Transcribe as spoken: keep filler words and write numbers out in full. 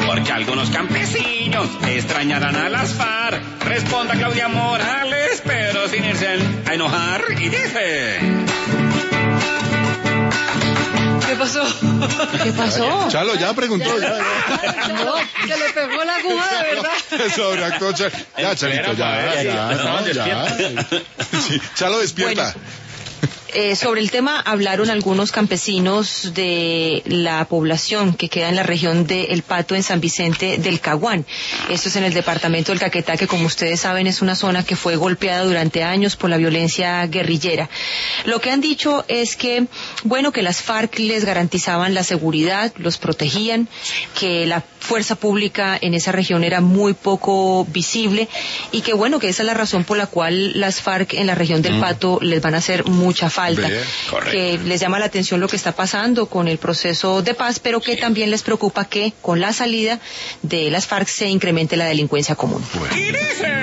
porque algunos campesinos extrañarán a las FARC. Responda Claudia Morales, pero sin irse a enojar, y dice... ¿Qué pasó? ¿Qué pasó? Chalo ya preguntó. Ya, ya. No, se le pegó la aguja, de verdad. Sobreactuó Chalo. Ya, Chalito, ya, ya, no, ya. Sí, Chalo, despierta. Bueno. Eh, sobre el tema hablaron algunos campesinos de la población que queda en la región de El Pato, en San Vicente del Caguán. Esto es en el departamento del Caquetá, que como ustedes saben es una zona que fue golpeada durante años por la violencia guerrillera. Lo que han dicho es que, bueno, que las FARC les garantizaban la seguridad, los protegían, que la fuerza pública en esa región era muy poco visible y que, bueno, que esa es la razón por la cual las FARC en la región del Pato les van a hacer mucha falta. Que les llama la atención lo que está pasando con el proceso de paz, pero que también les preocupa que con la salida de las FARC se incremente la delincuencia común. Bueno.